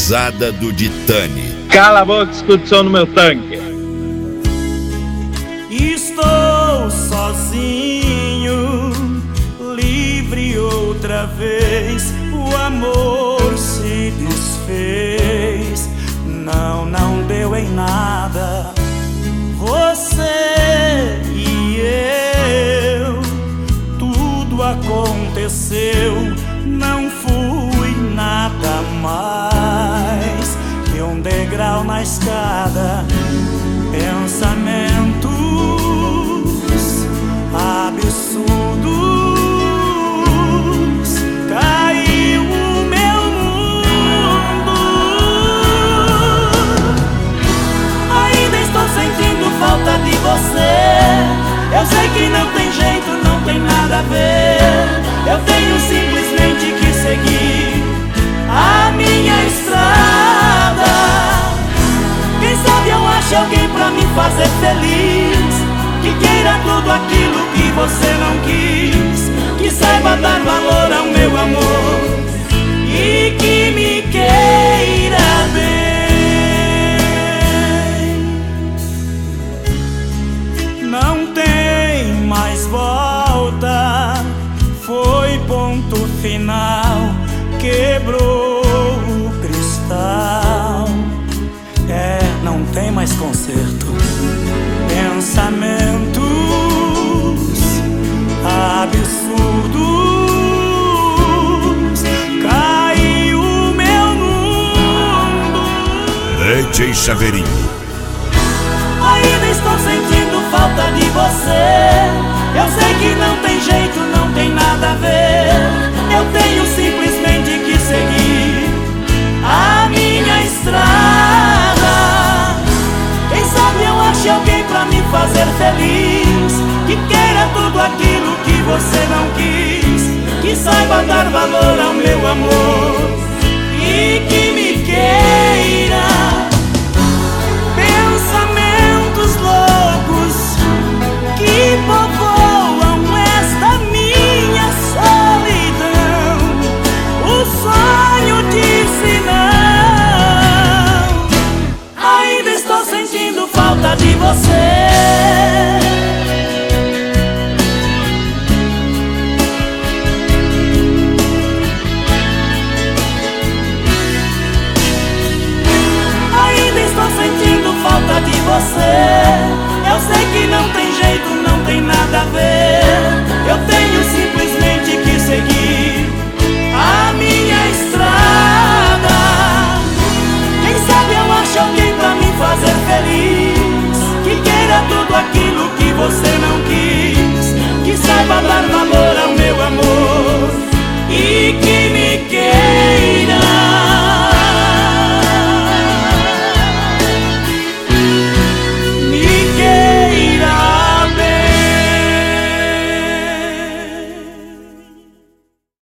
pesada do Ditani. Cala a boca, escuta o som no meu tanque. Estou sozinho, livre outra vez. O amor se desfez, não deu em nada. Você e eu, tudo aconteceu. Não fui nada mais que um degrau na escada. Pensamentos absurdos, caiu o meu mundo. Ainda estou sentindo falta de você. Eu sei que não tem jeito, não tem nada a ver. Eu tenho simplesmente que seguir a minha estrada. Quem sabe eu acho alguém pra me fazer feliz, que queira tudo aquilo que você não quis, que saiba dar valor ao meu amor e que me queira bem. Não tem mais volta, foi ponto final, quebrou o cristal. Não tem mais conserto. Pensamentos absurdos, caiu o meu mundo. DJ Chaveirinho. Ainda estou sentindo falta de você. Eu sei que não tem jeito, não tem nada a ver. Eu tenho simplesmente que seguir a minha estrada. Quem sabe eu ache alguém pra me fazer feliz, que queira tudo aquilo que você não quis, que saiba dar valor ao meu amor e que me queira. Pensamentos loucos que povoam esta minha solidão. O sonho disse não. Ainda estou sentindo falta de você. Ainda estou sentindo falta de você. Eu sei que não tem jeito, não tem nada a ver. Eu tenho simplesmente que seguir a minha estrada. Quem sabe eu acho alguém pra me fazer feliz, que queira tudo aquilo que você não quis, que saiba dar valor